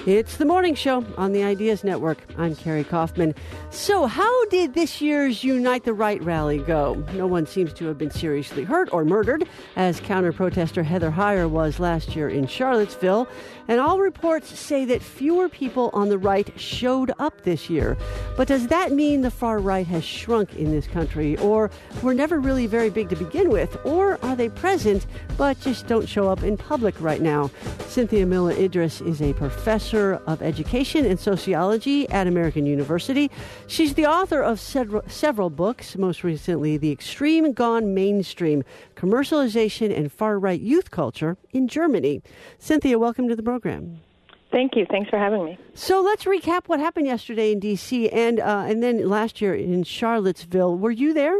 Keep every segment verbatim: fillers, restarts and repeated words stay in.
It's the morning show on the Ideas Network. I'm Carrie Kaufman. So how did this year's Unite the Right rally go? No one seems to have been seriously hurt or murdered, as counter-protester Heather Heyer was last year in Charlottesville. And all reports say that fewer people on the right showed up this year. But does that mean the far right has shrunk in this country? Or were never really very big to begin with? Or are they present but just don't show up in public right now? Cynthia Miller Idriss is a professor of Education and Sociology at American University. She's the author of several, several books, most recently The Extreme Gone Mainstream, Commercialization and Far-Right Youth Culture in Germany. Cynthia, welcome to the program. Thank you. Thanks for having me. So let's recap what happened yesterday in D C and uh, and then last year in Charlottesville. Were you there?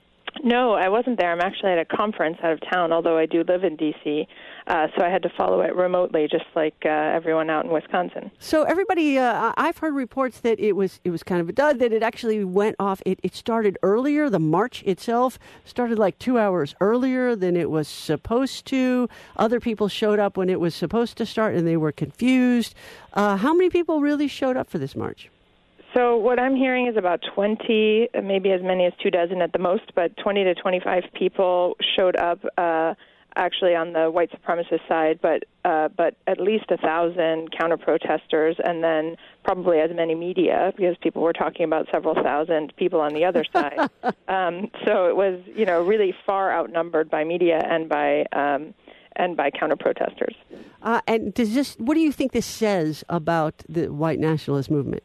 No, I wasn't there. I'm actually at a conference out of town, although I do live in D C, uh, so I had to follow it remotely, just like uh, everyone out in Wisconsin. So everybody, uh, I've heard reports that it was it was kind of a dud, that it actually went off. It, it started earlier. The march itself started like two hours earlier than it was supposed to. Other people showed up when it was supposed to start, and they were confused. Uh, how many people really showed up for this march? So what I'm hearing is about twenty, maybe as many as two dozen at the most, but twenty to twenty-five people showed up uh, actually on the white supremacist side, but uh, but at least a thousand counter-protesters, and then probably as many media, because people were talking about several thousand people on the other side. um, so it was, you know, really far outnumbered by media and by um, and by counter-protesters. Uh, and does this? What do you think this says about the white nationalist movement?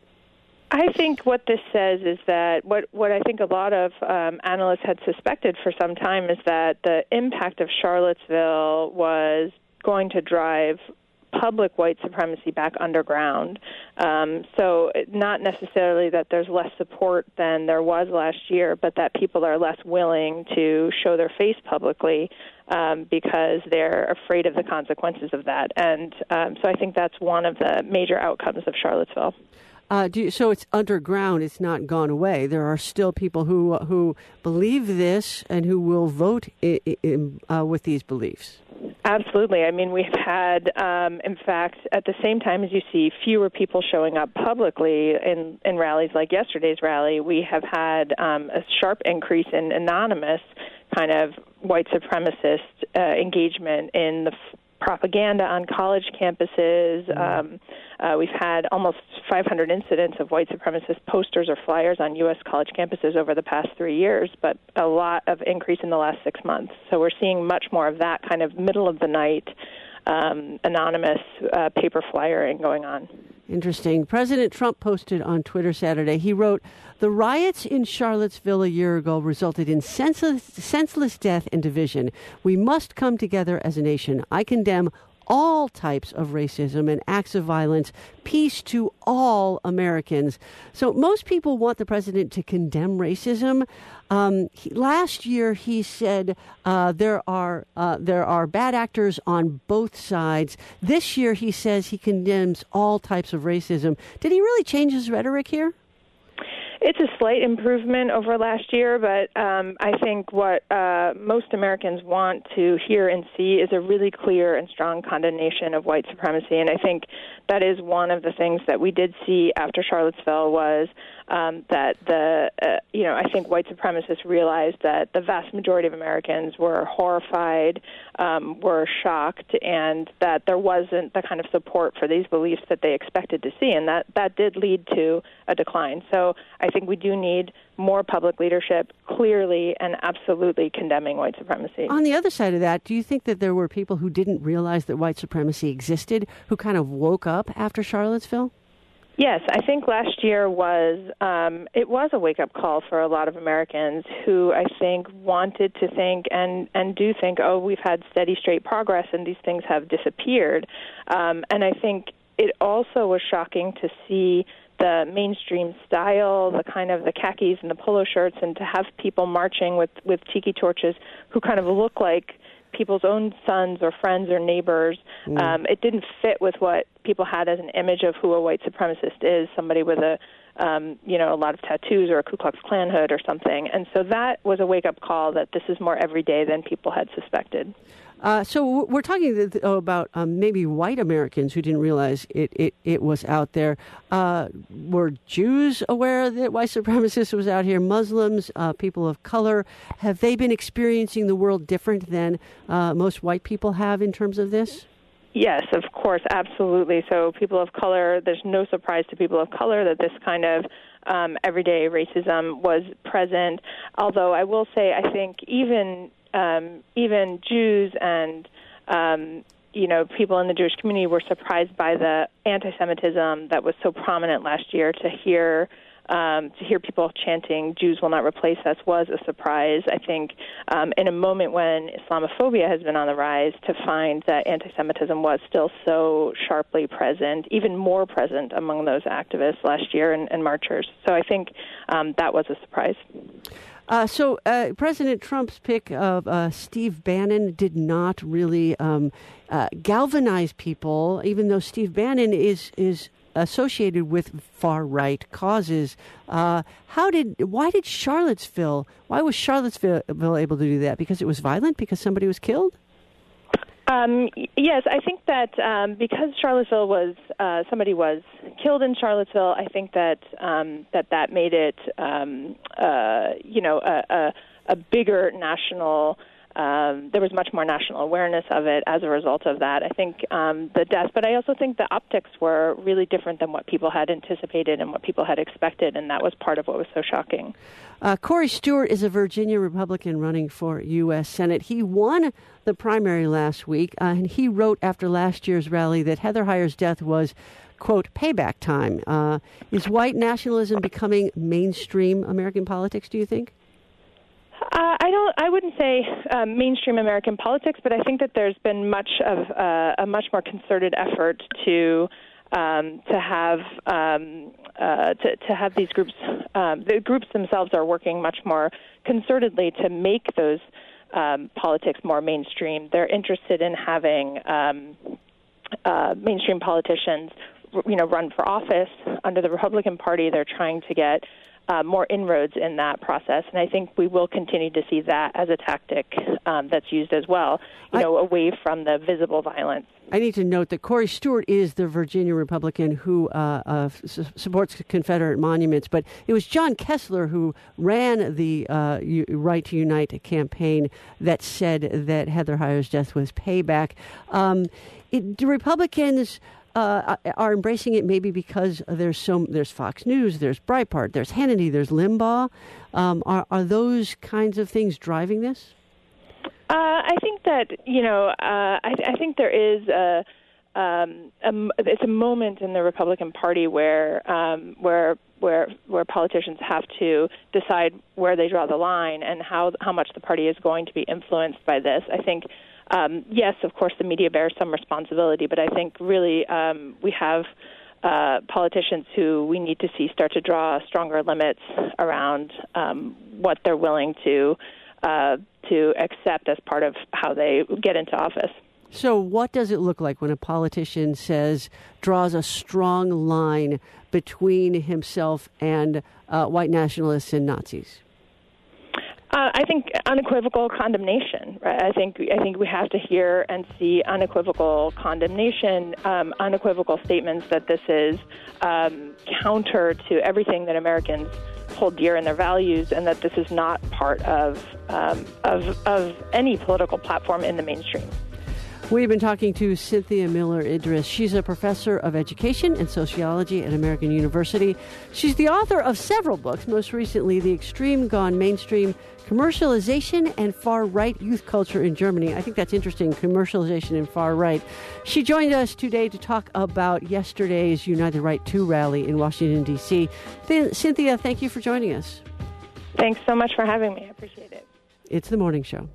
I think what this says is that what, what I think a lot of um, analysts had suspected for some time is that the impact of Charlottesville was going to drive public white supremacy back underground. Um, so not necessarily that there's less support than there was last year, but that people are less willing to show their face publicly um, because they're afraid of the consequences of that. And um, so I think that's one of the major outcomes of Charlottesville. Uh, do you, so it's underground. It's not gone away. There are still people who who believe this and who will vote in, in, uh, with these beliefs. Absolutely. I mean, we've had, um, in fact, at the same time as you see fewer people showing up publicly in, in rallies like yesterday's rally, we have had um, a sharp increase in anonymous kind of white supremacist uh, engagement in the f- propaganda on college campuses. Um, uh, we've had almost five hundred incidents of white supremacist posters or flyers on U S college campuses over the past three years, but a lot of increase in the last six months. So we're seeing much more of that kind of middle-of-the-night um, anonymous uh, paper flyering going on. Interesting. President Trump posted on Twitter Saturday, he wrote, "The riots in Charlottesville a year ago resulted in senseless, senseless death and division. We must come together as a nation. I condemn all types of racism and acts of violence. Peace to all Americans." So most people want the president to condemn racism. Um, he, last year, he said uh, there are uh, there are bad actors on both sides. This year, he says he condemns all types of racism. Did he really change his rhetoric here? It's a slight improvement over last year, but um, I think what uh, most Americans want to hear and see is a really clear and strong condemnation of white supremacy. And I think that is one of the things that we did see after Charlottesville was um, that the, uh, you know, I think white supremacists realized that the vast majority of Americans were horrified, um, were shocked, and that there wasn't the kind of support for these beliefs that they expected to see. And that, that did lead to a decline. So I think we do need more public leadership clearly and absolutely condemning white supremacy. On the other side of that, do you think that there were people who didn't realize that white supremacy existed, who kind of woke up after Charlottesville? Yes, I think last year was, um, it was a wake-up call for a lot of Americans who I think wanted to think and, and do think, oh, we've had steady, straight progress and these things have disappeared. Um, and I think it also was shocking to see the mainstream style, the kind of the khakis and the polo shirts, and to have people marching with, with tiki torches who kind of look like people's own sons or friends or neighbors. Mm. Um, it didn't fit with what people had as an image of who a white supremacist is, somebody with a, um, you know, a lot of tattoos or a Ku Klux Klan hood or something. And so that was a wake-up call that this is more everyday than people had suspected. Uh, so we're talking about um, maybe white Americans who didn't realize it, it, it was out there. Uh, were Jews aware that white supremacists was out here? Muslims, uh, people of color, have they been experiencing the world different than uh, most white people have in terms of this? Yes, of course, absolutely. So people of color, there's no surprise to people of color that this kind of um, everyday racism was present. Although I will say, I think even um, even Jews and um, you know people in the Jewish community were surprised by the anti-Semitism that was so prominent last year. To hear Um, to hear people chanting, "Jews will not replace us," was a surprise. I think um, in a moment when Islamophobia has been on the rise, to find that anti-Semitism was still so sharply present, even more present among those activists last year and, and marchers. So I think um, that was a surprise. Uh, so uh, President Trump's pick of uh, Steve Bannon did not really um, uh, galvanize people, even though Steve Bannon is is associated with far-right causes. Uh, how did, why did Charlottesville, why was Charlottesville able to do that? Because it was violent? Because somebody was killed? Um, yes, I think that um, because Charlottesville was, uh, somebody was killed in Charlottesville, I think that um, that, that made it, um, uh, you know, a, a, a bigger national Um, there was much more national awareness of it as a result of that. I think um, the death, but I also think the optics were really different than what people had anticipated and what people had expected, and that was part of what was so shocking. Uh, Corey Stewart is a Virginia Republican running for U S Senate. He won the primary last week, uh, and he wrote after last year's rally that Heather Heyer's death was, quote, payback time. Uh, is white nationalism becoming mainstream American politics, do you think? Uh, I don't. I wouldn't say um, mainstream American politics, but I think that there's been much of uh, a much more concerted effort to um, to have um, uh, to, to have these groups. Um, the groups themselves are working much more concertedly to make those um, politics more mainstream. They're interested in having um, uh, mainstream politicians, you know, run for office under the Republican Party. They're trying to get Uh, more inroads in that process, and I think we will continue to see that as a tactic um, that's used as well, you I, know, away from the visible violence. I need to note that Corey Stewart is the Virginia Republican who uh, uh, su- supports Confederate monuments, but it was John Kessler who ran the uh, U- Right to Unite campaign that said that Heather Heyer's death was payback. Um, it, do Republicans Uh, are embracing it maybe because there's so there's Fox News, there's Breitbart, there's Hannity, there's Limbaugh. Um, are are those kinds of things driving this? Uh, I think that you know uh, I, I think there is a, um, a it's a moment in the Republican Party where um, where where where politicians have to decide where they draw the line and how how much the party is going to be influenced by this. I think. Um, yes, of course, the media bears some responsibility, but I think really um, we have uh, politicians who we need to see start to draw stronger limits around um, what they're willing to uh, to accept as part of how they get into office. So what does it look like when a politician says, draws a strong line between himself and uh, white nationalists and Nazis? Uh, I think unequivocal condemnation. Right? I think I think we have to hear and see unequivocal condemnation, um, unequivocal statements that this is um, counter to everything that Americans hold dear in their values, and that this is not part of um, of, of any political platform in the mainstream. We've been talking to Cynthia Miller Idriss. She's a professor of education and sociology at American University. She's the author of several books, most recently The Extreme Gone Mainstream, Commercialization and Far-Right Youth Culture in Germany. I think that's interesting, commercialization and far-right. She joined us today to talk about yesterday's Unite the Right two rally in Washington, D C. Th- Cynthia, thank you for joining us. Thanks so much for having me. I appreciate it. It's The Morning Show.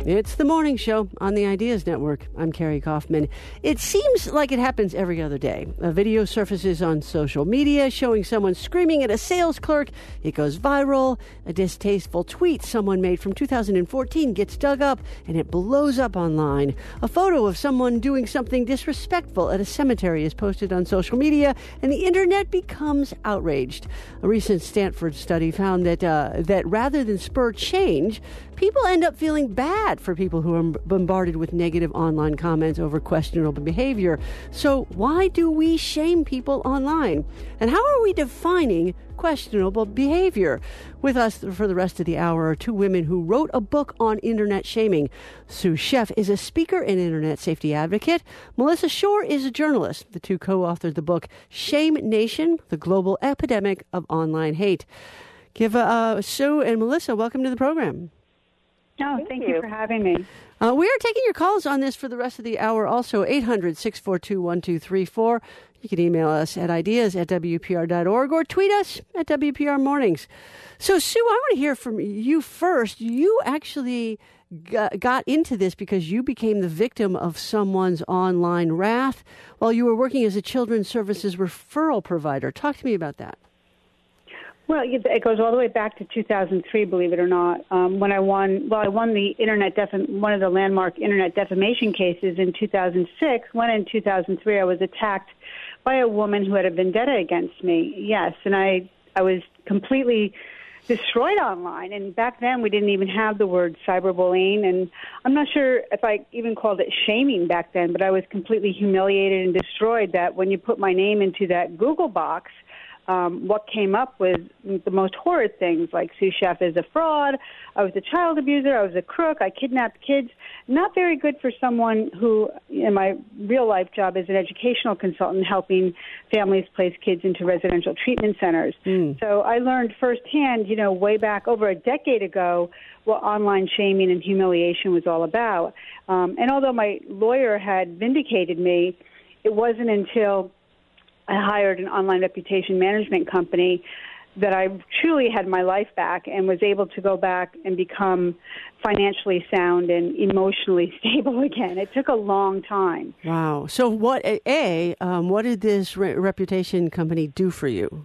It's the morning show on the Ideas Network. I'm Carrie Kaufman. It seems like it happens every other day. A video surfaces on social media showing someone screaming at a sales clerk. It goes viral. A distasteful tweet someone made from two thousand fourteen gets dug up and it blows up online. A photo of someone doing something disrespectful at a cemetery is posted on social media and the internet becomes outraged. A recent Stanford study found that uh, that rather than spur change, people end up feeling bad for people who are bombarded with negative online comments over questionable behavior. So why do we shame people online? And how are we defining questionable behavior? With us for the rest of the hour are two women who wrote a book on internet shaming. Sue Sheff is a speaker and internet safety advocate. Melissa Shore is a journalist. The two co-authored the book Shame Nation, The Global Epidemic of Online Hate. Give uh, Sue and Melissa, welcome to the program. No, thank, thank you. you for having me. Uh, we are taking your calls on this for the rest of the hour. Also, eight hundred, six four two, one two three four. You can email us at ideas at W P R dot org or tweet us at W P R Mornings. So, Sue, I want to hear from you first. You actually got, got into this because you became the victim of someone's online wrath while you were working as a children's services referral provider. Talk to me about that. Well, it goes all the way back to two thousand three, believe it or not, um, when I won, well, I won the internet defa- one of the landmark internet defamation cases in two thousand six, when in two thousand three I was attacked by a woman who had a vendetta against me. Yes, and I, I was completely destroyed online. And back then we didn't even have the word cyberbullying. And I'm not sure if I even called it shaming back then, but I was completely humiliated and destroyed that when you put my name into that Google box, Um, what came up was the most horrid things, like Sue Sheff is a fraud, I was a child abuser, I was a crook, I kidnapped kids. Not very good for someone who, in my real-life job, is an educational consultant helping families place kids into residential treatment centers. Mm. So I learned firsthand, you know, way back over a decade ago, what online shaming and humiliation was all about. Um, and although my lawyer had vindicated me, it wasn't until I hired an online reputation management company that I truly had my life back and was able to go back and become financially sound and emotionally stable again. It took a long time. Wow. So what, A, um, what did this re- reputation company do for you?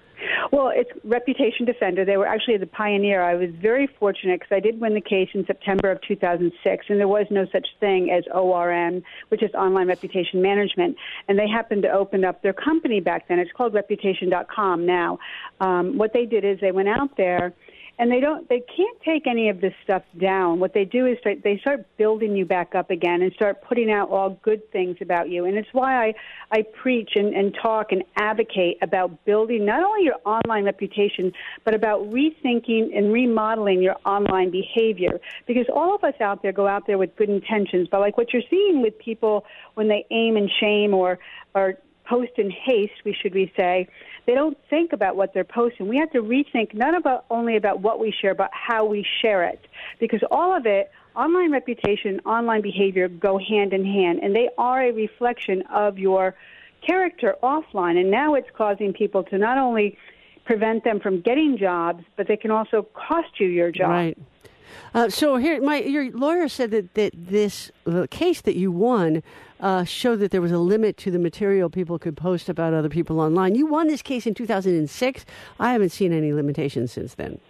Well, it's Reputation Defender. They were actually the pioneer. I was very fortunate because I did win the case in September of two thousand six, and there was no such thing as O R M, which is Online Reputation Management. And they happened to open up their company back then. It's called reputation dot com now. Um, what they did is they went out there, and they don't, they can't take any of this stuff down. What they do is start, they start building you back up again and start putting out all good things about you. And it's why I, I preach and, and talk and advocate about building not only your online reputation, but about rethinking and remodeling your online behavior. Because all of us out there go out there with good intentions, but like what you're seeing with people when they aim and shame or, or post in haste, we should we say, they don't think about what they're posting. We have to rethink not about only about what we share, but how we share it. Because all of it, online reputation, online behavior go hand in hand, and they are a reflection of your character offline. And now it's causing people to not only prevent them from getting jobs, but they can also cost you your job. Right. Uh, so here, my your lawyer said that, that this the case that you won uh, showed that there was a limit to the material people could post about other people online. You won this case in two thousand six. I haven't seen any limitations since then.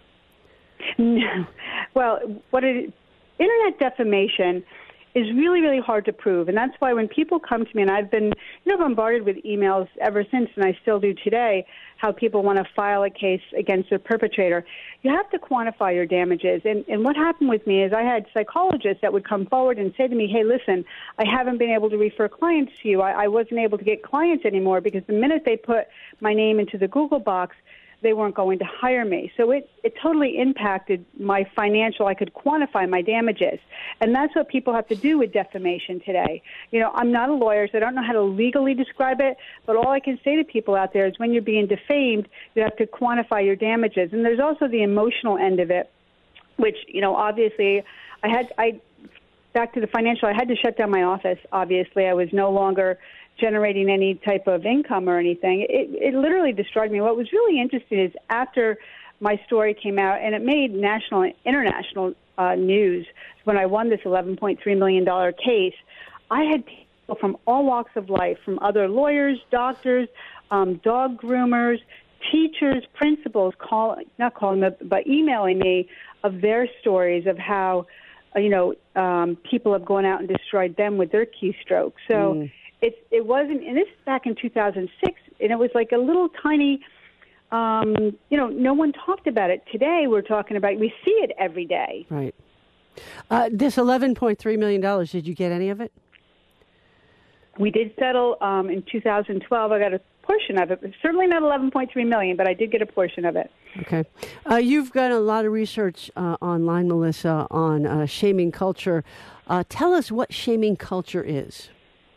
No. Well, what it, internet defamation is really, really hard to prove. And that's why when people come to me, and I've been you know, bombarded with emails ever since, and I still do today, how people want to file a case against a perpetrator, you have to quantify your damages. And, and what happened with me is I had psychologists that would come forward and say to me, hey, listen, I haven't been able to refer clients to you. I, I wasn't able to get clients anymore because the minute they put my name into the Google box, they weren't going to hire me. So it, it totally impacted my financial, I could quantify my damages. And that's what people have to do with defamation today. You know, I'm not a lawyer, so I don't know how to legally describe it, but all I can say to people out there is when you're being defamed, you have to quantify your damages. And there's also the emotional end of it, which, you know, obviously I had, I, back to the financial, I had to shut down my office, obviously. I was no longer generating any type of income or anything. It, it literally destroyed me. What was really interesting is after my story came out, and it made national and international uh, News, when I won this eleven point three million dollars case, I had people from all walks of life, from other lawyers, doctors, um, dog groomers, teachers, principals, call not calling them, but emailing me of their stories of how, uh, you know, um, people have gone out and destroyed them with their keystrokes. So mm. it it wasn't, and this is back in two thousand six, and it was like a little tiny, um, you know, no one talked about it. Today we're talking about, we see it every day. Right. Uh, this eleven point three million dollars, did you get any of it? We did settle um, in two thousand twelve. I got a portion of it. Certainly not eleven point three million dollars, but I did get a portion of it. Okay. Uh, you've got a lot of research uh, online, Melissa, on uh, shaming culture. Uh, tell us what shaming culture is.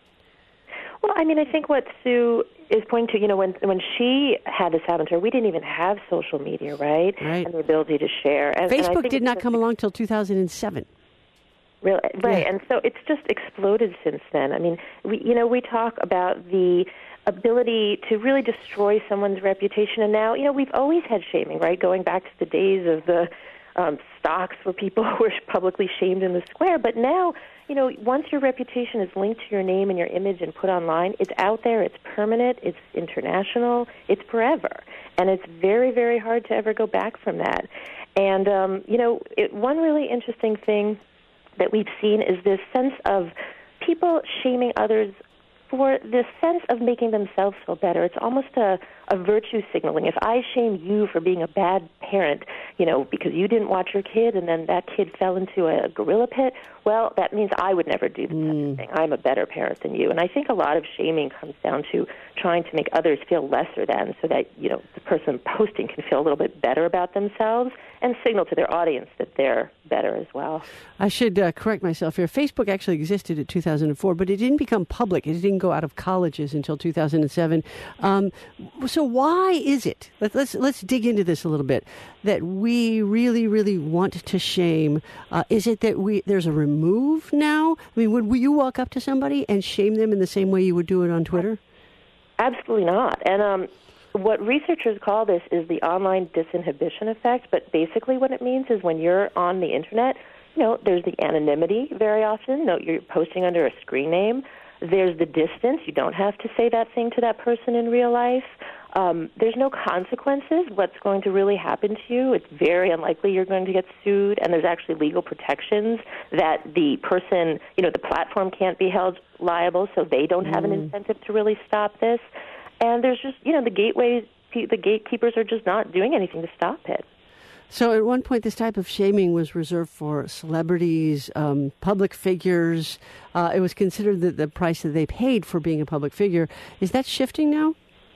Well, I mean, I think what Sue is pointing to, you know, when when she had this happen to her, we didn't even have social media, right? Right. And the ability to share. And, Facebook and I think did not come along till two thousand seven. Really, right, Yeah. And so it's just exploded since then. I mean, we, you know, we talk about the ability to really destroy someone's reputation, and now, you know, we've always had shaming, right? Going back to the days of the um, stocks where people were publicly shamed in the square, but now, you know, once your reputation is linked to your name and your image and put online, it's out there, it's permanent, it's international, it's forever, and it's very, very hard to ever go back from that. And um, you know, it, one really interesting thing that we've seen is this sense of people shaming others for the sense of making themselves feel better. It's almost a, a virtue signaling. If I shame you for being a bad parent, you know, because you didn't watch your kid and then that kid fell into a gorilla pit, well, that means I would never do mm. such a thing. I'm a better parent than you. And I think a lot of shaming comes down to trying to make others feel lesser than, so that, you know, the person posting can feel a little bit better about themselves and signal to their audience that they're better as well. I should uh, correct myself here. Facebook actually existed in two thousand four, but it didn't become public. It didn't go out of colleges until two thousand seven. Um, so why is it, let, let's let's dig into this a little bit, that we really, really want to shame? Uh, is it that we there's a remove now? I mean, would you walk up to somebody and shame them in the same way you would do it on Twitter? Absolutely not. And um, what researchers call this is the online disinhibition effect, but basically what it means is when you're on the Internet, you know, there's the anonymity very often. No, you're posting under a screen name. There's the distance. You don't have to say that thing to that person in real life. Um, there's no consequences. What's going to really happen to you? It's very unlikely you're going to get sued, and there's actually legal protections that the person, you know, the platform can't be held liable, so they don't have mm. an incentive to really stop this. And there's just, you know, the gateways, the gatekeepers are just not doing anything to stop it. So at one point, this type of shaming was reserved for celebrities, um, public figures. Uh, it was considered the, the price that they paid for being a public figure. Is that shifting now?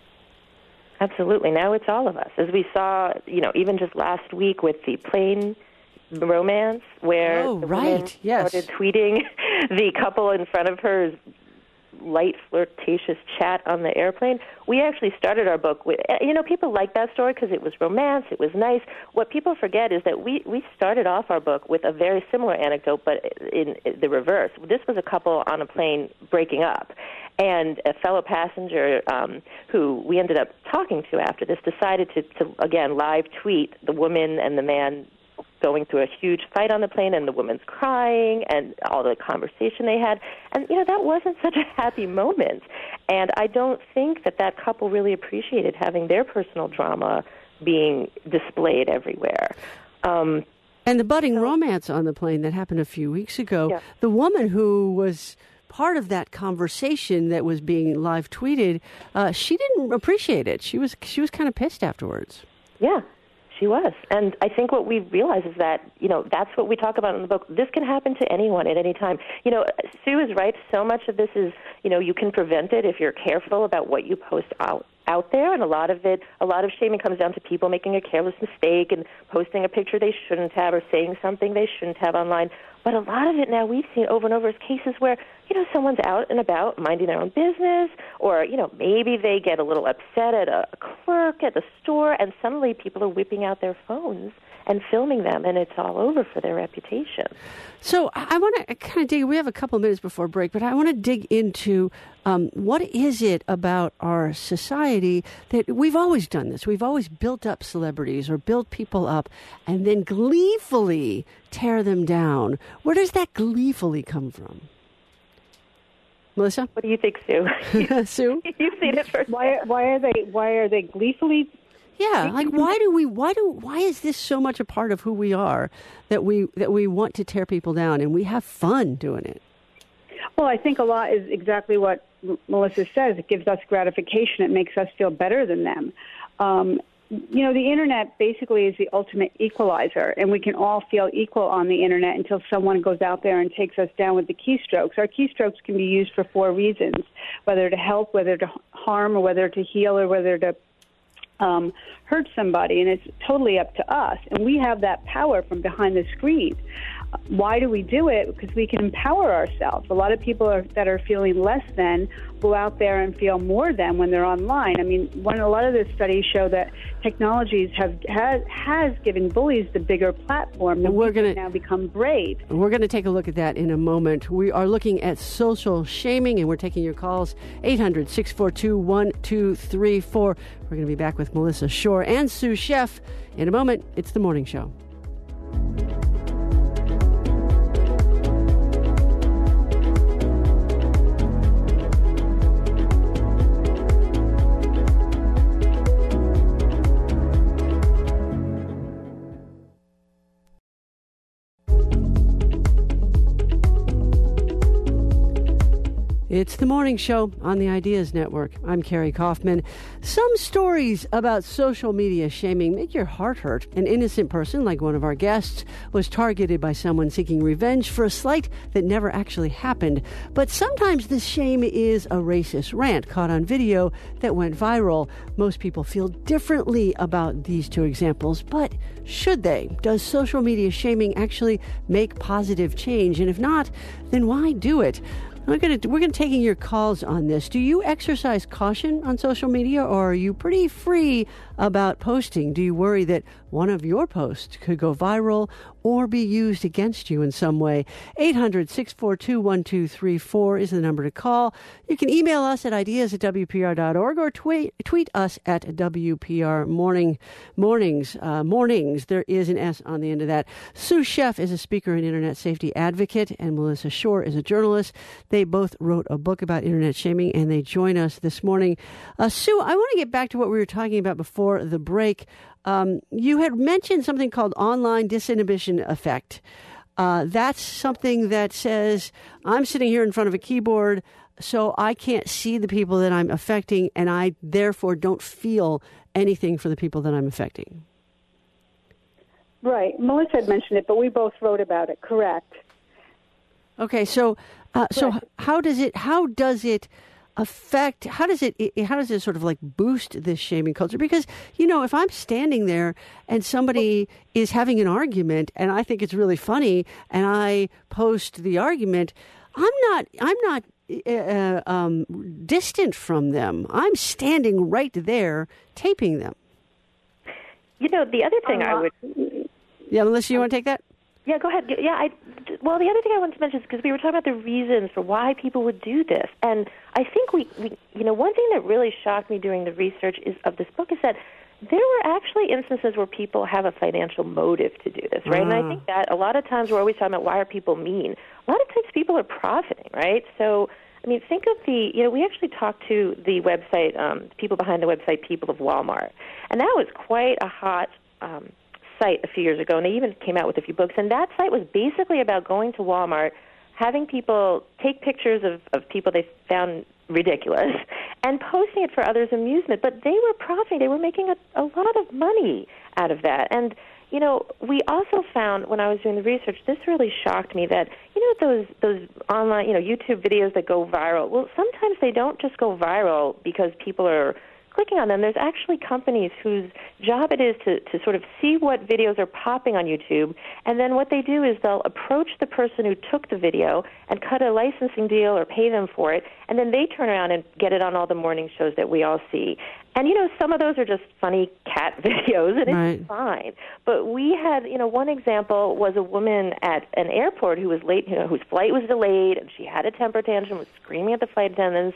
Absolutely. Now it's all of us. As we saw, you know, even just last week with the plane romance, where oh, the right. woman yes. started tweeting the couple in front of her's light flirtatious chat on the airplane. We actually started our book with, you know, people like that story because it was romance, it was nice. What people forget is that we, we started off our book with a very similar anecdote, but in, in the reverse. This was a couple on a plane breaking up, and a fellow passenger um, who we ended up talking to after this decided to, to, again, live tweet the woman and the man going through a huge fight on the plane, and the woman's crying and all the conversation they had. And, you know, that wasn't such a happy moment. And I don't think that that couple really appreciated having their personal drama being displayed everywhere. Um, and the budding so, romance on the plane that happened a few weeks ago, yeah. the woman who was part of that conversation that was being live tweeted, uh, she didn't appreciate it. She was she was kind of pissed afterwards. Yeah. She was. And I think what we realize is that, you know, that's what we talk about in the book. This can happen to anyone at any time. You know, Sue is right. So much of this is, you know, you can prevent it if you're careful about what you post out out there. And a lot of it, a lot of shaming comes down to people making a careless mistake and posting a picture they shouldn't have or saying something they shouldn't have online. But a lot of it now we've seen over and over is cases where, you know, someone's out and about minding their own business, or, you know, maybe they get a little upset at a clerk at the store, and suddenly people are whipping out their phones and filming them, and it's all over for their reputation. So I want to kind of dig, we have a couple of minutes before break, but I want to dig into um, what is it about our society society that we've always done this. We've always built up celebrities or built people up and then gleefully tear them down. Where does that gleefully come from? Melissa? What do you think, Sue? Sue? You've seen it first. Why, why are they, why are they gleefully? Yeah, like why do we why do why is this so much a part of who we are that we that we want to tear people down and we have fun doing it? Well, I think a lot is exactly what M- Melissa says. It gives us gratification. It makes us feel better than them. Um, you know, the Internet basically is the ultimate equalizer, and we can all feel equal on the Internet until someone goes out there and takes us down with the keystrokes. Our keystrokes can be used for four reasons, whether to help, whether to harm, or whether to heal, or whether to um, hurt somebody, and it's totally up to us. And we have that power from behind the screen. Why do we do it? Because we can empower ourselves. A lot of people are, that are feeling less than go out there and feel more than when they're online. I mean, one, a lot of the studies show that technologies have has, has given bullies the bigger platform. And we're going to now become brave. We're going to take a look at that in a moment. We are looking at social shaming, and we're taking your calls, eight hundred, six four two, one two three four. We're going to be back with Melissa Shore and Sue Sheff in a moment. It's The Morning Show. It's The Morning Show on the Ideas Network. I'm Carrie Kaufman. Some stories about social media shaming make your heart hurt. An innocent person, like one of our guests, was targeted by someone seeking revenge for a slight that never actually happened. But sometimes this shame is a racist rant caught on video that went viral. Most people feel differently about these two examples, but should they? Does social media shaming actually make positive change? And if not, then why do it? We're going to we're going to taking your calls on this. Do you exercise caution on social media, or are you pretty free about posting? Do you worry that one of your posts could go viral or be used against you in some way? eight hundred, six four two, one two three four is the number to call. You can email us at ideas at w p r dot org or tweet tweet us at W P R morning mornings uh, mornings. There is an S on the end of that. Sue Sheff is a speaker and internet safety advocate, and Melissa Shore is a journalist. They both wrote a book about internet shaming, and they join us this morning. Uh, Sue, I want to get back to what we were talking about before the break. Um, you had mentioned something called online disinhibition effect. Uh, that's something that says, I'm sitting here in front of a keyboard, so I can't see the people that I'm affecting, and I therefore don't feel anything for the people that I'm affecting. Right. Melissa had mentioned it, but we both wrote about it. Correct. Okay, so uh, so how does it how does it affect how does it how does it sort of like boost this shaming culture? Because, you know, if I'm standing there and somebody is having an argument and I think it's really funny and I post the argument, I'm not I'm not uh, um, distant from them. I'm standing right there taping them. You know, the other thing uh, I would Yeah, Melissa, you want to take that? Yeah, go ahead. Yeah, I, well, the other thing I wanted to mention is because we were talking about the reasons for why people would do this. And I think we, we, you know, one thing that really shocked me during the research is of this book is that there were actually instances where people have a financial motive to do this, right? Uh. And I think that a lot of times we're always talking about why are people mean. A lot of times people are profiting, right? So, I mean, think of the, you know, we actually talked to the website, um, people behind the website, People of Walmart. And that was quite a hot um site a few years ago, and they even came out with a few books. And that site was basically about going to Walmart, having people take pictures of, of people they found ridiculous, and posting it for others' amusement. But they were profiting. They were making a, a lot of money out of that. And, you know, we also found when I was doing the research, this really shocked me that, you know, those those online, you know, YouTube videos that go viral, well, sometimes they don't just go viral because people are clicking on them. There's actually companies whose job it is to, to sort of see what videos are popping on YouTube, and then what they do is they'll approach the person who took the video and cut a licensing deal or pay them for it, and then they turn around and get it on all the morning shows that we all see. And, you know, some of those are just funny cat videos, and right. It's fine. But we had, you know, one example was a woman at an airport who was late, you know, whose flight was delayed, and she had a temper tantrum, was screaming at the flight attendants.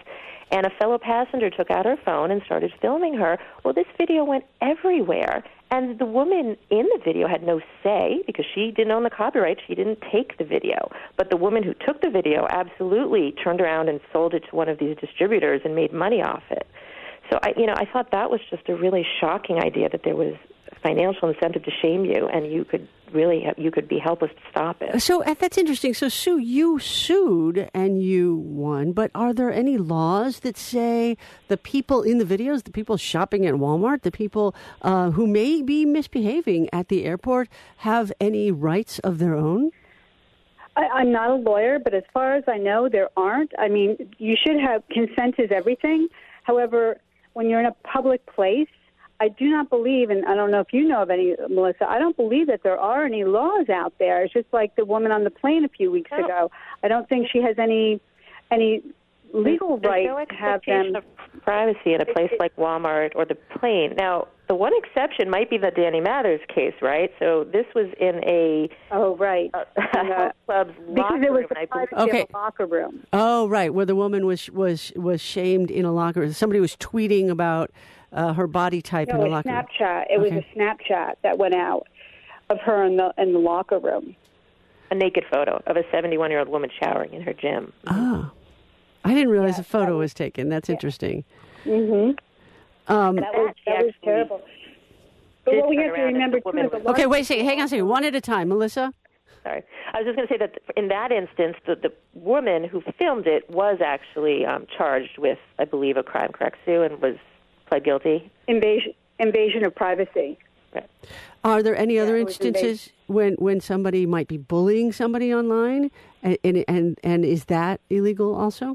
and a fellow passenger took out her phone and started filming her. Well, this video went everywhere, and the woman in the video had no say because she didn't own the copyright. She didn't take the video. But the woman who took the video absolutely turned around and sold it to one of these distributors and made money off it. So, I, you know, I thought that was just a really shocking idea that there was financial incentive to shame you, and you could really you could be helpless to stop it. So uh, that's interesting. So, Sue, you sued and you won, but are there any laws that say the people in the videos, the people shopping at Walmart, the people uh, who may be misbehaving at the airport have any rights of their own? I, I'm not a lawyer, but as far as I know, there aren't. I mean, you should have consent is everything. However, when you're in a public place, I do not believe, and I don't know if you know of any, Melissa, I don't believe that there are any laws out there. It's just like the woman on the plane a few weeks no. ago. I don't think she has any any legal there's, right there's no to have them. Of privacy in a place like Walmart or the plane. Now, the one exception might be the Danny Mathers case, right? So this was in a oh right a, a health club's locker because it was room. the privacy okay. of a locker room. Oh, right, where the woman was was was shamed in a locker room. Somebody was tweeting about uh, her body type No, in a a locker room. Snapchat. It okay. was a Snapchat that went out of her in the in the locker room. A naked photo of a seventy-one-year-old woman showering in her gym. Oh. I didn't realize Yeah, a photo was, was taken. That's yeah. interesting. Mm-hmm. Um, That was, that was terrible. But what we have to remember, too, is a lot okay, wait a second. Hang on a second. One at a time. Melissa? Sorry. I was just going to say that in that instance, the, the woman who filmed it was actually um, charged with, I believe, a crime, correct, Sue, and was pled guilty? Invasion, invasion of privacy. Right. Are there any Yeah, other it was instances when, when somebody might be bullying somebody online? And, and, and, and is that illegal also?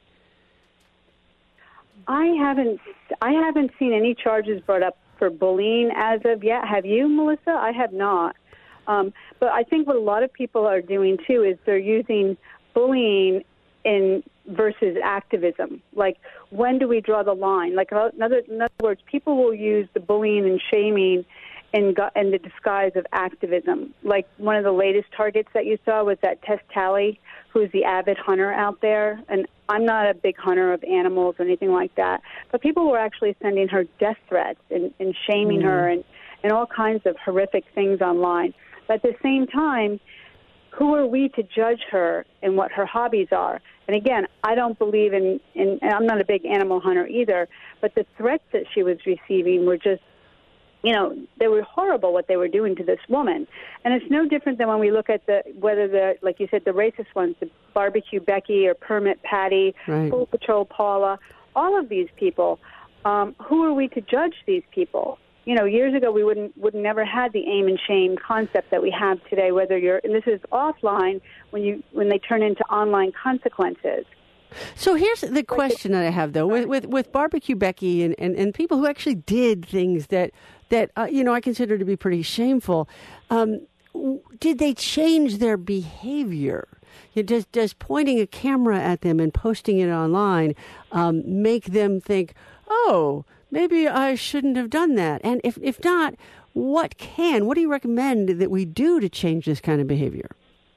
I haven't I haven't seen any charges brought up for bullying as of yet. Have you, Melissa? I have not. Um, but I think what a lot of people are doing, too, is they're using bullying in versus activism. Like, when do we draw the line? Like, in other, in other words, people will use the bullying and shaming in, in the disguise of activism. Like, one of the latest targets that you saw was that Tess Talley, who's the avid hunter out there. And I'm not a big hunter of animals or anything like that. But people were actually sending her death threats and, and shaming mm-hmm. her and, and all kinds of horrific things online. But at the same time, who are we to judge her and what her hobbies are? And again, I don't believe in, in, and I'm not a big animal hunter either, but the threats that she was receiving were just, you know, they were horrible what they were doing to this woman. And it's no different than when we look at the, whether the, like you said, the racist ones, the Barbecue Becky or Permit Patty, right. Paw Patrol Paula, all of these people, um, who are we to judge these people? You know, years ago we wouldn't would never had the aim and shame concept that we have today. Whether you're, and this is offline, when you when they turn into online consequences. So here's the question that I have, though, with with, with Barbecue Becky and, and, and people who actually did things that that uh, you know I consider to be pretty shameful. Um, did they change their behavior? You know, does does pointing a camera at them and posting it online um, make them think, oh, maybe I shouldn't have done that? And if, if not, what can, what do you recommend that we do to change this kind of behavior?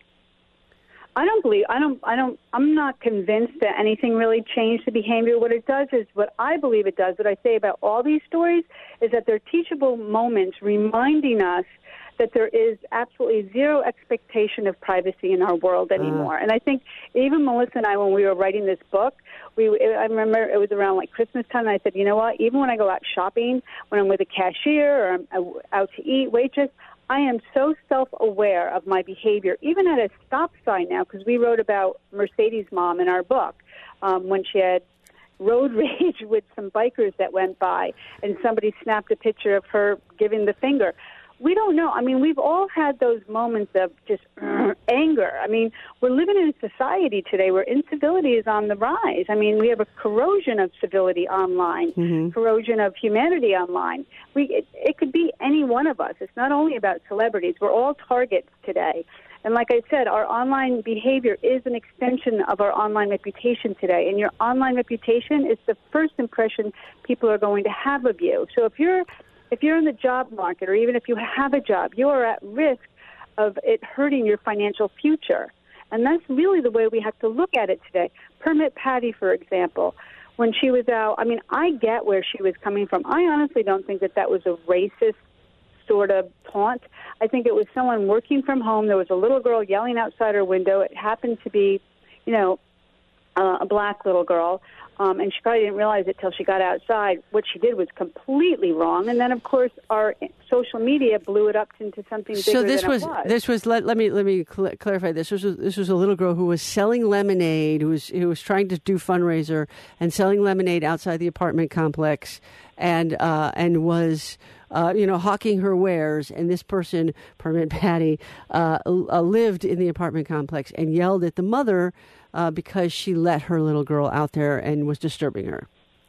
I don't believe, I don't, I don't, I'm not convinced that anything really changed the behavior. What it does is, what I believe it does, what I say about all these stories, is that they're teachable moments reminding us that there is absolutely zero expectation of privacy in our world anymore. Uh. And I think even Melissa and I, when we were writing this book, we I remember it was around like Christmas time, and I said, you know what, even when I go out shopping, when I'm with a cashier or I'm out to eat, waitress, I am so self-aware of my behavior, even at a stop sign now, because we wrote about Mercedes' mom in our book um, when she had road rage with some bikers that went by, and somebody snapped a picture of her giving the finger. We don't know. I mean, we've all had those moments of just uh, anger. I mean, we're living in a society today where incivility is on the rise. I mean, we have a corrosion of civility online, mm-hmm. corrosion of humanity online. We it, it could be any one of us. It's not only about celebrities. We're all targets today. And like I said, our online behavior is an extension of our online reputation today. And your online reputation is the first impression people are going to have of you. So if you're If you're in the job market, or even if you have a job, you are at risk of it hurting your financial future. And that's really the way we have to look at it today. Permit Patty, for example, when she was out, I mean, I get where she was coming from. I honestly don't think that that was a racist sort of taunt. I think it was someone working from home. There was a little girl yelling outside her window. It happened to be, you know, uh, a black little girl. Um, and she probably didn't realize it till she got outside. What she did was completely wrong. And then, of course, our social media blew it up into something bigger so this than was, it was. This was let, let me let me cl- clarify this. This was this was a little girl who was selling lemonade, who was who was trying to do fundraiser and selling lemonade outside the apartment complex, and uh, and was. Uh, you know, hawking her wares, and this person, Permit Patty, uh, uh, lived in the apartment complex and yelled at the mother uh, because she let her little girl out there and was disturbing her.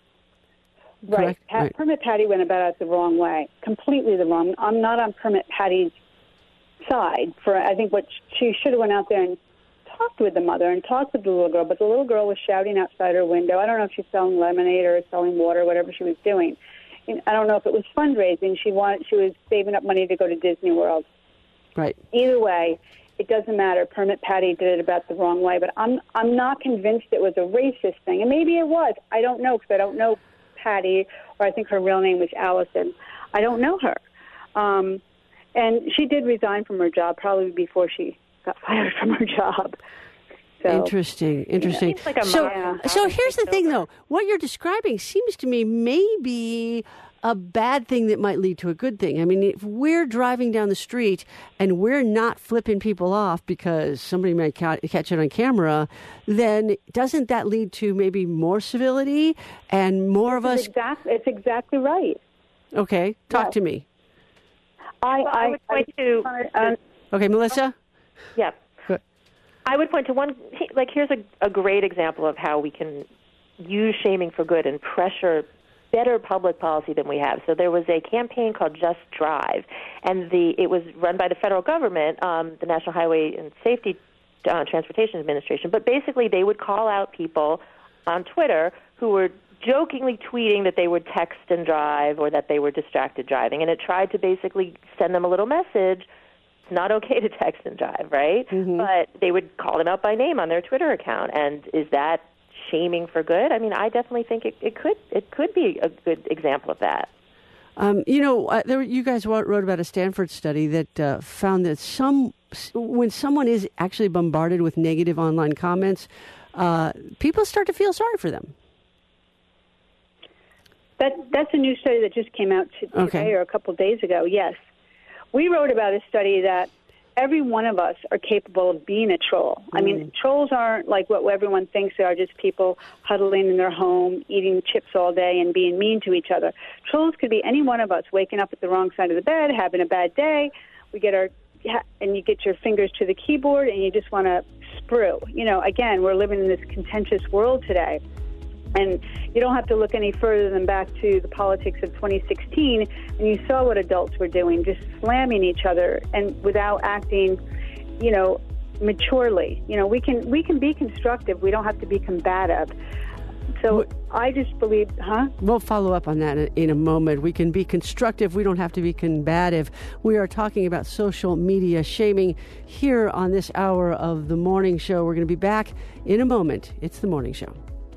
Right. Pat, right. Permit Patty went about it the wrong way, completely the wrong. I'm not on Permit Patty's side. For I think what she should have went out there and talked with the mother and talked with the little girl, but the little girl was shouting outside her window. I don't know if she's selling lemonade or selling water, whatever she was doing. I don't know if it was fundraising. She wanted, she was saving up money to go to Disney World. Right. Either way, it doesn't matter. Permit Patty did it about the wrong way, but I'm I'm not convinced it was a racist thing, and maybe it was. I don't know because I don't know Patty, or I think her real name was Allison. I don't know her, um, and she did resign from her job probably before she got fired from her job. So, interesting, interesting. Seems like a so, modern so here's the thing, over. though. What you're describing seems to me maybe a bad thing that might lead to a good thing. I mean, if we're driving down the street and we're not flipping people off because somebody might ca- catch it on camera, then doesn't that lead to maybe more civility and more of us? Exactly, it's exactly right. Okay, talk Yeah. to me. I, Well, I, I would point I, to- um, Okay, Melissa? Yeah. Good. I would point to one, like, here's a, a great example of how we can use shaming for good and pressure better public policy than we have. So there was a campaign called Just Drive, and the it was run by the federal government, um, the National Highway and Safety uh, Transportation Administration. But basically, they would call out people on Twitter who were jokingly tweeting that they would text and drive or that they were distracted driving, and it tried to basically send them a little message. It's not okay to text and drive, right? Mm-hmm. But they would call them out by name on their Twitter account, and is that shaming for good? I mean, I definitely think it, it could it could be a good example of that. Um, you know, uh, there, you guys wrote, wrote about a Stanford study that uh, found that some when someone is actually bombarded with negative online comments, uh, people start to feel sorry for them. That that's a new study that just came out today Okay. or a couple of days ago. Yes, we wrote about a study that every one of us are capable of being a troll. I mean, trolls aren't like what everyone thinks they are, just people huddling in their home, eating chips all day and being mean to each other. Trolls could be any one of us waking up at the wrong side of the bed, having a bad day. We get our and you get your fingers to the keyboard and you just want to sprue. You know, again, we're living in this contentious world today. And you don't have to look any further than back to the politics of twenty sixteen, and you saw what adults were doing, just slamming each other and without acting, you know, maturely. You know, we can we can be constructive. We don't have to be combative. So What- I just believe, huh? We'll follow up on that in a moment. We can be constructive. We don't have to be combative. We are talking about social media shaming here on this hour of the morning show. We're going to be back in a moment. It's the morning show.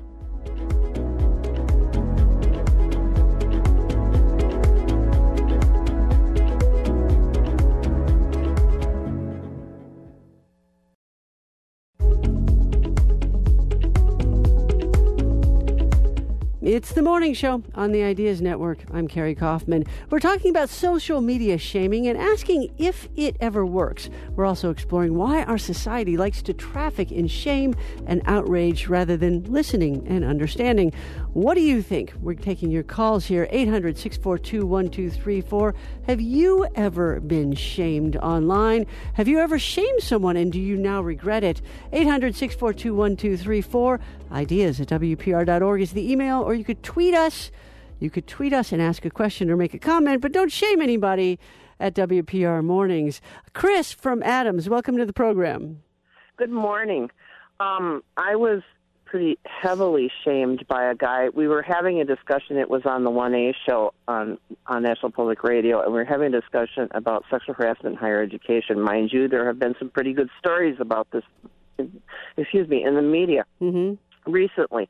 It's the morning show on the Ideas Network. I'm Carrie Kaufman. We're talking about social media shaming and asking if it ever works. We're also exploring why our society likes to traffic in shame and outrage rather than listening and understanding. What do you think? We're taking your calls here, eight hundred, six four two, one two three four. Have you ever been shamed online? Have you ever shamed someone and do you now regret it? eight hundred, six four two, one two three four. Ideas at W P R dot org is the email, or you could tweet us. You could tweet us and ask a question or make a comment, but don't shame anybody at W P R Mornings. Chris from Adams, welcome to the program. Good morning. Um, I was pretty heavily shamed by a guy. We were having a discussion. It was on the one A show on, on National Public Radio, and we were having a discussion about sexual harassment in higher education. Mind you, there have been some pretty good stories about this, excuse me, in the media. Mm-hmm. Recently,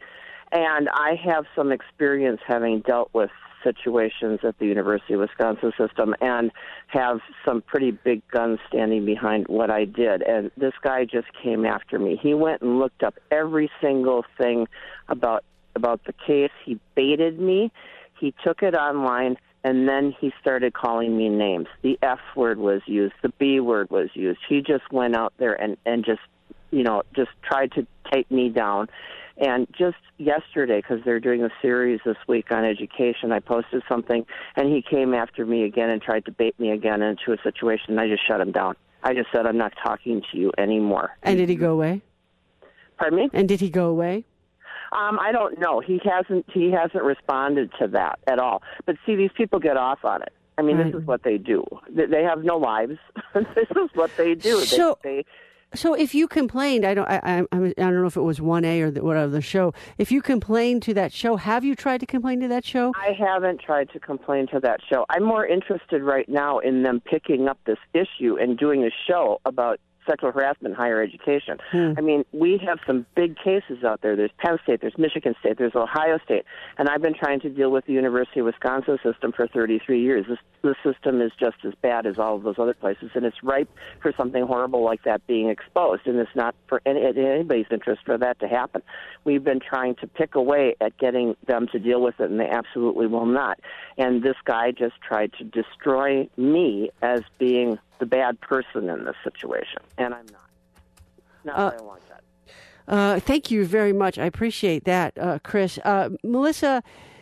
And I have some experience having dealt with situations at the University of Wisconsin system and have some pretty big guns standing behind what I did. And this guy just came after me. He went and looked up every single thing about about the case. He baited me. He took it online, and then he started calling me names. The F word was used. The B word was used. He just went out there and, and just, you know, just tried to take me down. And just yesterday, because they're doing a series this week on education, I posted something, and he came after me again and tried to bait me again into a situation, and I just shut him down. I just said, I'm not talking to you anymore. And did he go away? Pardon me? And did he go away? Um, I don't know. He hasn't. He hasn't responded to that at all. But see, these people get off on it. I mean, right. This is what they do. They, they have no lives. This is what they do. So, they, they, so if you complained, I don't. I, I, I don't know if it was one A or the, whatever the show. If you complained to that show, have you tried to complain to that show? I haven't tried to complain to that show. I'm more interested right now in them picking up this issue and doing a show about sexual harassment in higher education. Hmm. I mean, we have some big cases out there. There's Penn State, there's Michigan State, there's Ohio State, and I've been trying to deal with the University of Wisconsin system for thirty-three years. This, this system is just as bad as all of those other places, and it's ripe for something horrible like that being exposed, and it's not for any, anybody's interest for that to happen. We've been trying to pick away at getting them to deal with it, and they absolutely will not. And this guy just tried to destroy me as being the bad person in this situation, and I'm not. Not uh, by a long shot. Uh, thank you very much. I appreciate that, uh, Chris. Uh, Melissa,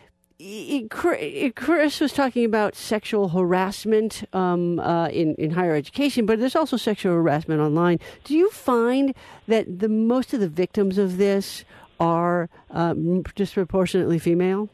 Chris was talking about sexual harassment um, uh, in, in higher education, but there's also sexual harassment online. Do you find that the most of the victims of this are um, disproportionately female?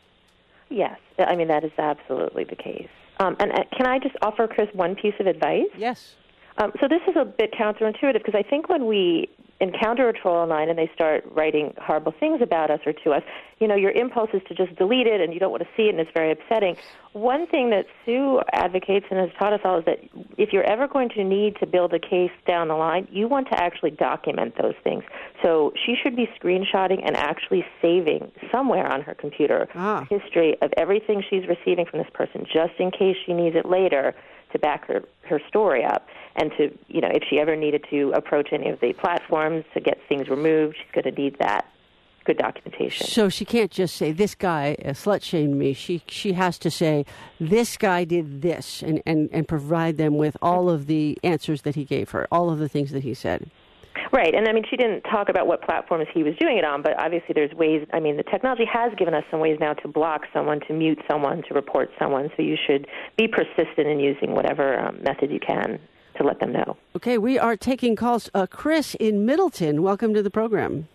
Yes. I mean, that is absolutely the case. Um, and uh, can I just offer Chris one piece of advice? Yes. Um, so this is a bit counterintuitive because I think when we encounter a troll online and they start writing horrible things about us or to us, you know, your impulse is to just delete it and you don't want to see it and it's very upsetting. One thing that Sue advocates and has taught us all is that if you're ever going to need to build a case down the line, you want to actually document those things. So she should be screenshotting and actually saving somewhere on her computer ah. history of everything she's receiving from this person just in case she needs it later to back her, her story up. And to, you know, if she ever needed to approach any of the platforms to get things removed, she's going to need that good documentation. So she can't just say, this guy uh, slut-shamed me. She she has to say, this guy did this, and, and, and provide them with all of the answers that he gave her, all of the things that he said. Right, and I mean, she didn't talk about what platforms he was doing it on, but obviously there's ways, I mean, the technology has given us some ways now to block someone, to mute someone, to report someone, so you should be persistent in using whatever um, method you can to let them know. Okay, we are taking calls. Uh, Chris in Middleton, welcome to the program.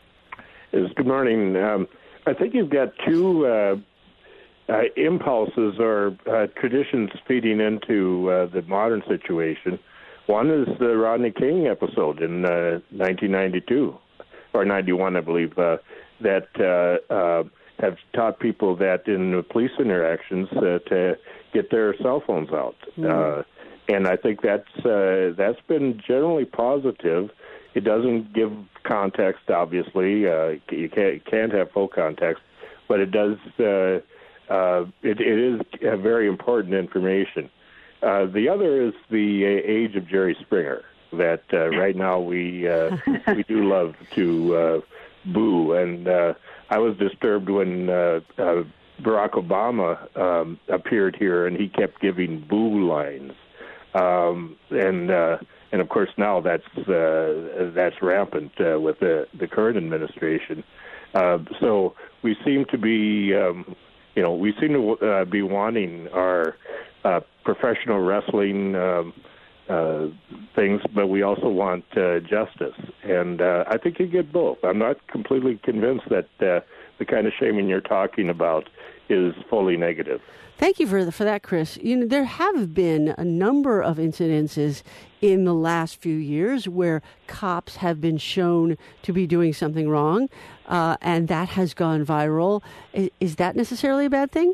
Yes, good morning. Um, I think you've got two uh, uh, impulses or uh, traditions feeding into uh, the modern situation. One is the Rodney King episode in uh, nineteen ninety-two, or ninety-one, I believe, uh, that uh, uh, have taught people that in police interactions uh, to get their cell phones out. Mm. Uh, and I think that's uh, that's been generally positive. It doesn't give context, obviously. Uh, you can't, can't have full context, but it does. Uh, uh, it, it is uh, very important information. Uh, the other is the uh, age of Jerry Springer. That uh, right now we uh, we do love to uh, boo, and uh, I was disturbed when uh, uh, Barack Obama um, appeared here, and he kept giving boo lines. Um, and uh, and of course now that's uh, that's rampant uh, with the, the current administration. Uh, so we seem to be, um, you know, we seem to uh, be wanting our uh, professional wrestling um, uh, things, but we also want uh, justice. And uh, I think you get both. I'm not completely convinced that uh, the kind of shaming you're talking about is fully negative. Thank you for the, for that, Chris. You know, there have been a number of incidences in the last few years where cops have been shown to be doing something wrong, uh, and that has gone viral. Is, is that necessarily a bad thing?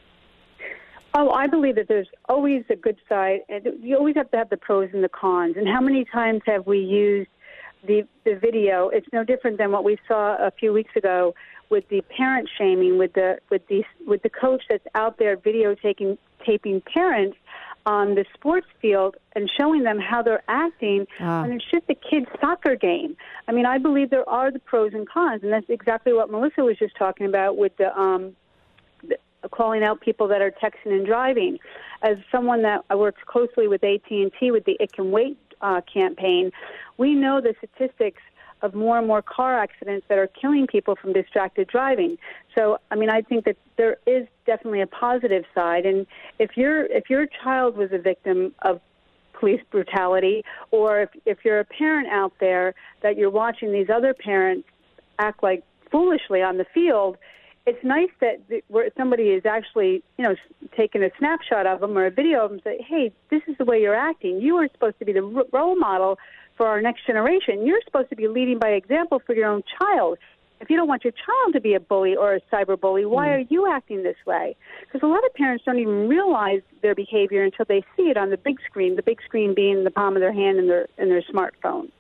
Oh, I believe that there's always a good side, and you always have to have the pros and the cons. And how many times have we used the the video? It's no different than what we saw a few weeks ago with the parent shaming, with the with the with the coach that's out there videotaping taping parents on the sports field and showing them how they're acting Ah. when it's just a kid's soccer game. I mean, I believe there are the pros and cons, and that's exactly what Melissa was just talking about with the, um, the calling out people that are texting and driving. As someone that works closely with A T and T with the It Can Wait uh, campaign, we know the statistics of more and more car accidents that are killing people from distracted driving. So, I mean, I think that there is definitely a positive side. And if you're if your child was a victim of police brutality, or if, if you're a parent out there that you're watching these other parents act like foolishly on the field, it's nice that the, where somebody is actually, you know, taking a snapshot of them or a video of them and say, hey, this is the way you're acting. You are supposed to be the r- role model for our next generation. You're supposed to be leading by example for your own child. If you don't want your child to be a bully or a cyber bully, why Mm. are you acting this way? Because a lot of parents don't even realize their behavior until they see it on the big screen, the big screen being the palm of their hand and their, and their smartphone.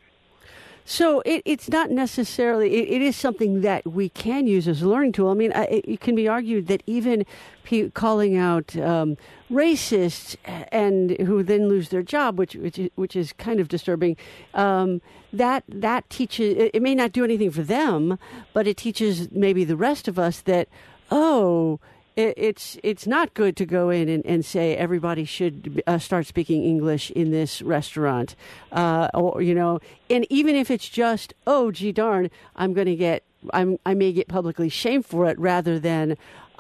So it, it's not necessarily, it, it is something that we can use as a learning tool. I mean, I, it, it can be argued that even pe- calling out um, racists and who then lose their job, which which is, which is kind of disturbing, um, that that teaches, it, it may not do anything for them, but it teaches maybe the rest of us that, oh, it, it's it's not good to go in and, and say everybody should uh, start speaking English in this restaurant, uh, or you know, and even if it's just, oh, gee darn, I'm going to get, I'm I may get publicly shamed for it, rather than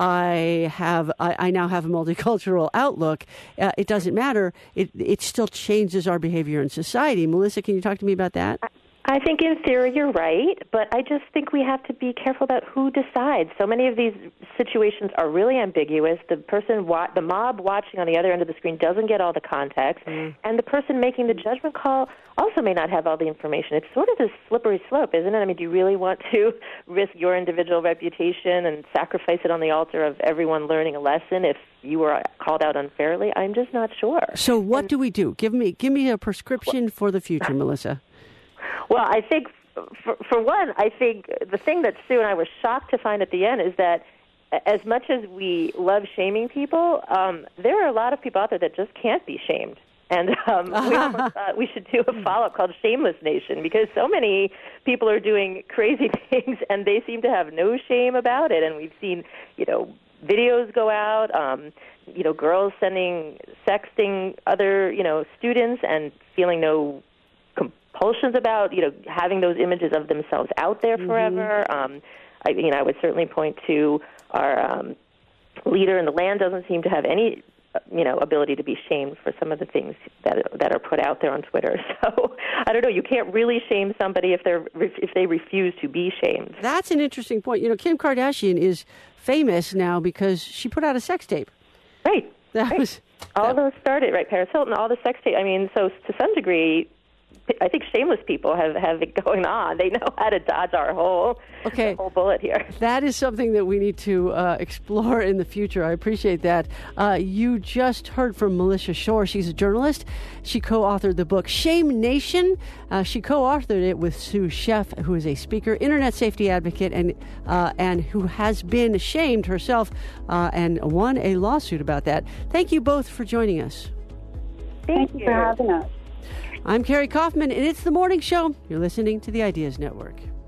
I have I, I now have a multicultural outlook. Uh, it doesn't matter. It it still changes our behavior in society. Melissa, can you talk to me about that? I think in theory you're right, but I just think we have to be careful about who decides. So many of these situations are really ambiguous. The person, wa- the mob watching on the other end of the screen doesn't get all the context, mm. and the person making the judgment call also may not have all the information. It's sort of this slippery slope, isn't it? I mean, do you really want to risk your individual reputation and sacrifice it on the altar of everyone learning a lesson if you were called out unfairly? I'm just not sure. So what and, do we do? Give me give me a prescription well, for the future, Melissa. Well, I think, for, for one, I think the thing that Sue and I were shocked to find at the end is that as much as we love shaming people, um, there are a lot of people out there that just can't be shamed. And um, we almost thought we should do a follow-up called Shameless Nation, because so many people are doing crazy things and they seem to have no shame about it. And we've seen, you know, videos go out, um, you know, girls sending, sexting other, you know, students and feeling no compulsions about, you know, having those images of themselves out there forever. Mm-hmm. Um, I, you know, I would certainly point to our um, leader in the land doesn't seem to have any, you know, ability to be shamed for some of the things that that are put out there on Twitter. So I don't know. You can't really shame somebody if they're if they refuse to be shamed. That's an interesting point. You know, Kim Kardashian is famous now because she put out a sex tape. Right. That right. was all that, those started right. Paris Hilton, all the sex tape. I mean, so to some degree, I think shameless people have, have it going on. They know how to dodge our whole, okay. whole bullet here. That is something that we need to uh, explore in the future. I appreciate that. Uh, you just heard from Melissa Shore. She's a journalist. She co-authored the book Shame Nation. Uh, she co-authored it with Sue Sheff, who is a speaker, internet safety advocate, and uh, and who has been shamed herself uh, and won a lawsuit about that. Thank you both for joining us. Thank, Thank you for having us. I'm Carrie Kaufman, and it's The Morning Show. You're listening to the Ideas Network.